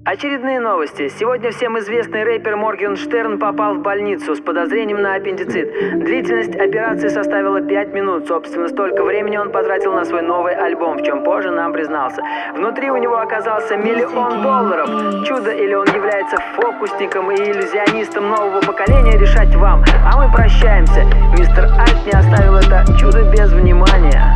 Очередные новости. Сегодня всем известный рэпер Моргенштерн попал в больницу с подозрением на аппендицит. Длительность операции составила 5 минут. Собственно, столько времени он потратил на свой новый альбом, в чем позже нам признался. Внутри у него оказался $1 миллион. Чудо или он является фокусником и иллюзионистом нового поколения, решать вам. А мы прощаемся. Мистер Альт не оставил это чудо без внимания.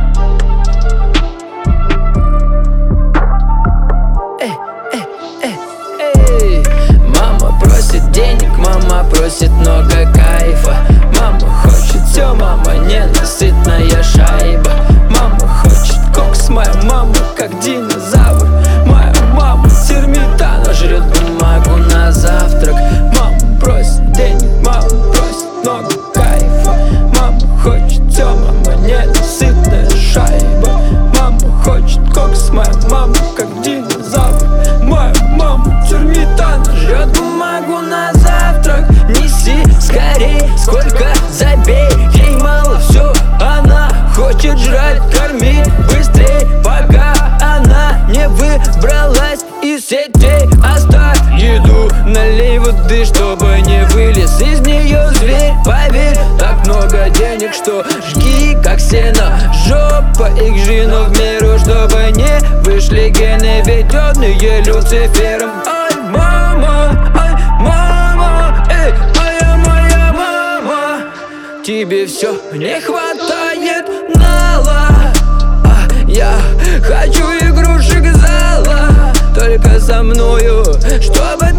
Денег, мама просит много кайфа. Мама хочет все, мама ненасытная шайба. Мама хочет кокс, моя мама как динозавр. Моя мама термит, она жрет бумагу на завтрак. Мама просит денег, мама просит много кайфа. Мама хочет все, мама ненасытная шайба. Мама хочет кокс, моя мама как динозавр. Моя мама термит, она жрет бумагу на завтрак. Неси скорей, сколько забей. Ей мало все, она хочет жрать, кормить быстрей, пока она не выбралась из сетей. Оставь еду, налей воды, чтобы не вылез из нее зверь. Поверь, так много денег, что жги как сено. Жопа их жину в меру, чтобы не вышли гены, введенные Люцифером. Ай, мама, эй, моя мама, тебе все не хватает нала. Я хочу игрушек зала, только со мною, чтобы